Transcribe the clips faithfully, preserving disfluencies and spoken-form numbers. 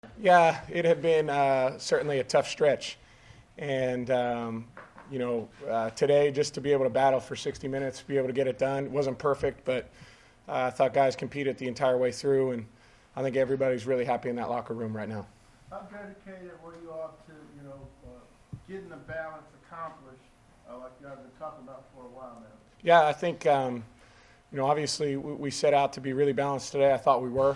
Yeah, it had been uh, certainly a tough stretch. And, um, you know, uh, today just to be able to battle for sixty minutes, be able to get it done, it wasn't perfect, but uh, I thought guys competed the entire way through, and I think everybody's really happy in that locker room right now. How dedicated were you all to, you know, uh, getting the balance accomplished, uh, like you guys have been talking about for a while now? Yeah, I think, um, you know, obviously we, we set out to be really balanced today. I thought we were.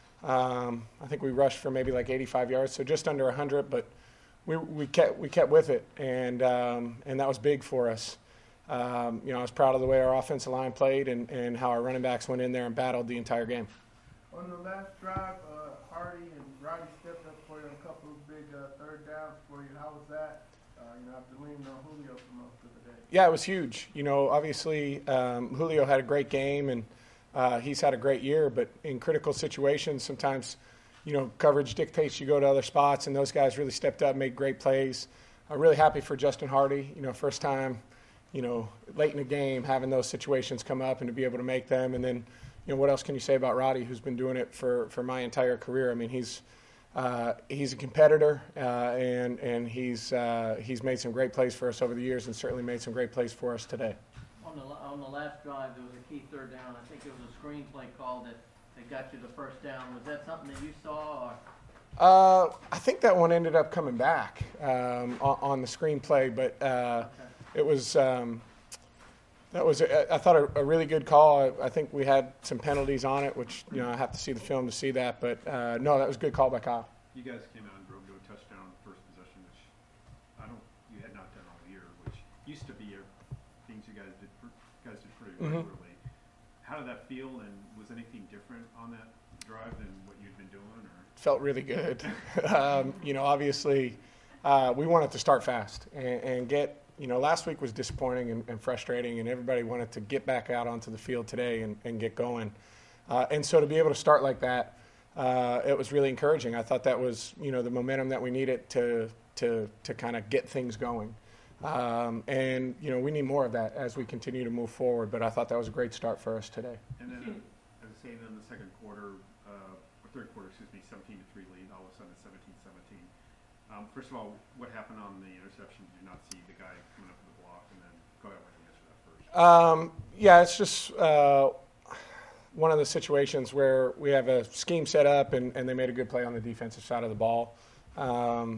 Um, I think we rushed for maybe like eighty-five yards, so just under one hundred, but we, we kept we kept with it, and um, and that was big for us. Um, you know, I was proud of the way our offensive line played and, and how our running backs went in there and battled the entire game. On the last drive, uh, Hardy and Roddy stepped up for you on a couple of big uh, third downs for you. How was that? Uh, you know, after leaning on Julio for most of the day. Yeah, it was huge. You know, obviously um, Julio had a great game, and uh, he's had a great year. But in critical situations, sometimes, you know, coverage dictates you go to other spots, and those guys really stepped up, made great plays. I'm really happy for Justin Hardy. You know, first time, you know, late in the game, having those situations come up and to be able to make them. And then, you know, what else can you say about Roddy, who's been doing it for, for my entire career? I mean, he's uh, he's a competitor, uh, and and he's uh, he's made some great plays for us over the years, and certainly made some great plays for us today. On the on the last drive, there was a key third down. I think it was a screenplay call that, that got you the first down. Was that something that you saw, or? Uh, I think that one ended up coming back um, on, on the screenplay, but uh, Okay. it was um, that was a, I thought a, a really good call. I, I think we had some penalties on it, which you know I have to see the film to see that. But uh, no, that was a good call by Kyle. You guys came out and drove to a touchdown first possession, which I don't, you had not done all year, which used to be a, things you guys did, you guys did pretty Mhm. regularly. How did that feel, and was anything different on that drive than what you'd been doing, or? Felt really good. um, you know, obviously, uh, we wanted to start fast and, and get. You know, last week was disappointing and, and frustrating, and everybody wanted to get back out onto the field today and, and get going. Uh, and so to be able to start like that, uh, it was really encouraging. I thought that was, you know, the momentum that we needed to to to kind of get things going. Um, and you know, we need more of that as we continue to move forward. But I thought that was a great start for us today. And then, as I say, in the second quarter, uh, or third quarter, excuse me, seventeen to three lead, all of a sudden it's seventeen seventeen. Um, first of all, what happened on the interception? Did you not see the guy coming up with the block? And then go ahead and answer that first. Um, yeah, it's just uh, one of the situations where we have a scheme set up and, and they made a good play on the defensive side of the ball. Um,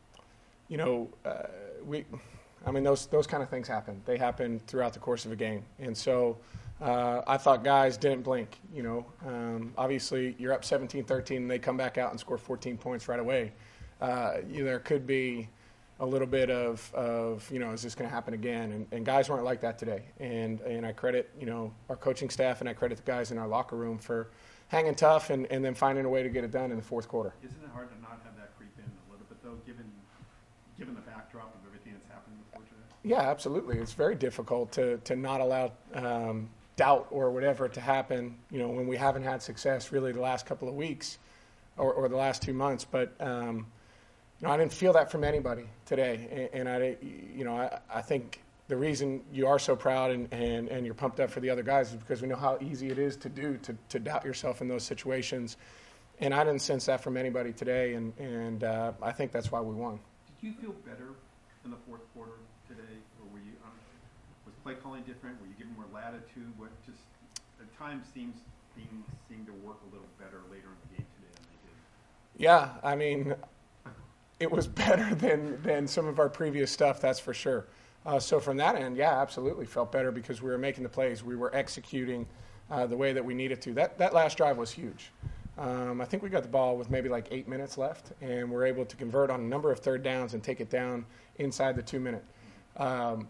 you know, uh, we, I mean, those those kind of things happen. They happen throughout the course of a game, and so uh, I thought guys didn't blink. You know, um, obviously you're up seventeen thirteen and they come back out and score fourteen points right away. Uh, you know, there could be a little bit of, of you know, is this going to happen again? And, and guys weren't like that today. And and I credit, you know, our coaching staff, and I credit the guys in our locker room for hanging tough and, and then finding a way to get it done in the fourth quarter. Isn't it hard to not have that creep in a little bit, though, given given the backdrop of everything that's happened before today? Yeah, absolutely. It's very difficult to, to not allow um, doubt or whatever to happen, you know, when we haven't had success really the last couple of weeks or, or the last two months. But, um, you know, I didn't feel that from anybody today. And, and I, you know, I, I think the reason you are so proud and, and, and you're pumped up for the other guys is because we know how easy it is to do, to, to doubt yourself in those situations. And I didn't sense that from anybody today, and, and uh, I think that's why we won. Did you feel better in the fourth quarter today, or were you? Um, was play calling different? Were you given more latitude? What just at times seems things seem to work a little better later in the game today than they did. Yeah, I mean, it was better than than some of our previous stuff, that's for sure. Uh, so from that end, yeah, absolutely felt better because we were making the plays, we were executing uh, the way that we needed to. That that last drive was huge. Um, I think we got the ball with maybe like eight minutes left, and we're able to convert on a number of third downs and take it down inside the two minute. Um,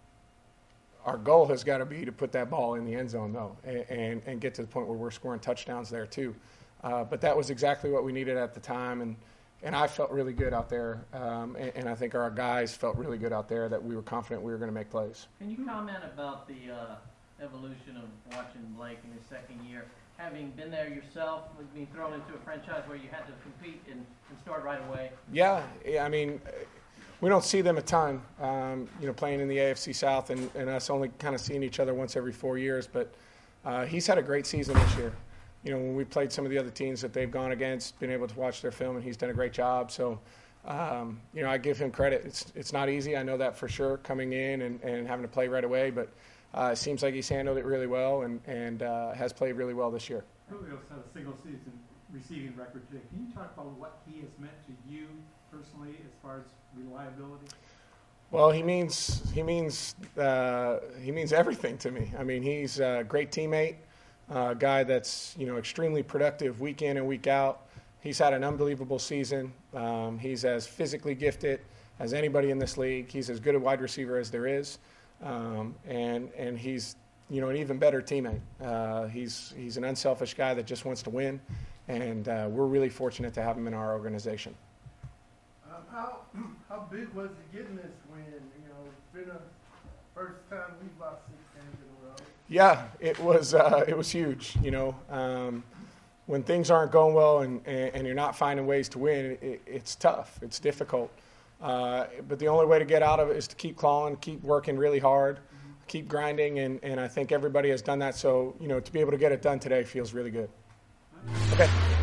our goal has got to be to put that ball in the end zone, though, and, and, and get to the point where we're scoring touchdowns there, too. Uh, but that was exactly what we needed at the time, and, and I felt really good out there, um, and, and I think our guys felt really good out there that we were confident we were going to make plays. Can you comment about the uh, evolution of watching Blake in his second year? Having been there yourself, being thrown into a franchise where you had to compete and, and start right away? Yeah, I mean, we don't see them a ton, um, you know, playing in the A F C South and, and us only kind of seeing each other once every four years. But uh, he's had a great season this year. you know, when we played some of the other teams that they've gone against, been able to watch their film, and he's done a great job. So, um, you know, I give him credit. It's it's not easy. I know that for sure, coming in and, and having to play right away. But uh, it seems like he's handled it really well and, and uh, has played really well this year. Julio's had a single season receiving record today. Can you talk about what he has meant to you personally as far as reliability? Well, he means he means uh, he means everything to me. I mean, he's a great teammate, a guy that's you know extremely productive week in and week out. He's had an unbelievable season. Um, he's as physically gifted as anybody in this league. He's as good a wide receiver as there is, um, and and he's you know an even better teammate. Uh, he's he's an unselfish guy that just wants to win, and uh, we're really fortunate to have him in our organization. Um, how how big was it getting this win? You know, it's been a first time we've lost six games in a row. Yeah, it was uh, it was huge. You know, um, when things aren't going well and, and, and you're not finding ways to win, it, it's tough. It's difficult. Uh, but the only way to get out of it is to keep clawing, keep working really hard, mm-hmm. keep grinding, and, and I think everybody has done that. So, you know, to be able to get it done today feels really good. Okay.